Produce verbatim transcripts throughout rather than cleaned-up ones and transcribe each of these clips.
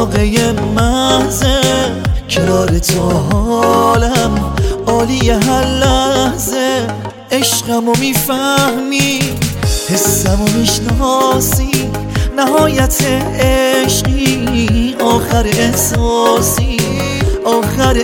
علاقه محضه، کنار تو حالم عالی هر لحظه. عشقمو میفهمی، حسمو میشناسی، نهایت عشقی، آخر احساسی، آخر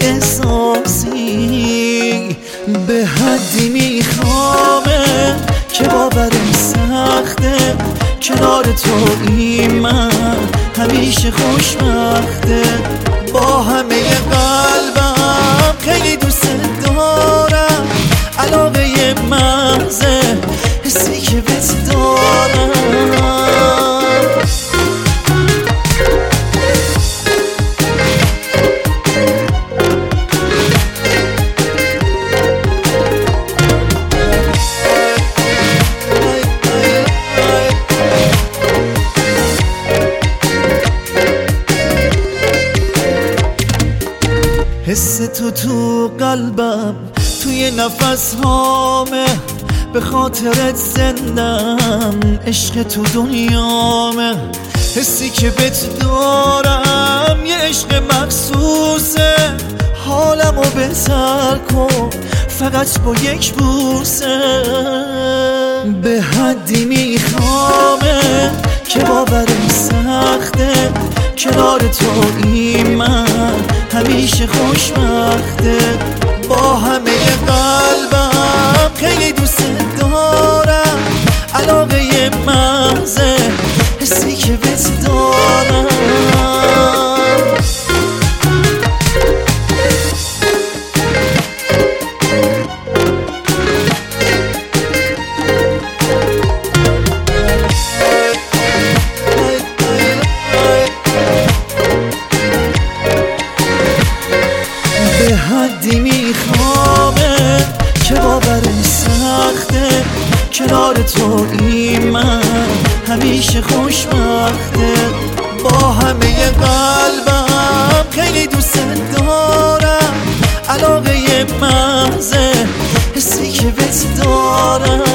احساسی. به حدی میخوامه که باورم سخته، کنار توی من همیشه خوشبخته. با همه قلبم خیلی دوست دارم، علاقه محضه، حسی که بهت دارم. حس تو تو قلبم، توی نفس هامه، به خاطرت زندم، عشق تو دنیامه. حسی که بهت دارم یه عشق مخصوصه، حالمو بهتر کن فقط با یک بوسه. به حدی میخوامه که باورم سخته، کنار توی من همیشه خوشبخته. با همه قلبم خیلی دوست دارم، علاقه محضه، حسی که بهت دارم. به حدی میخوامه که باورم سخته، کنار توی من همیشه خوشبخته. با همه قلبم خیلی دوست دارم، علاقه محضه، حسی که بهت دارم.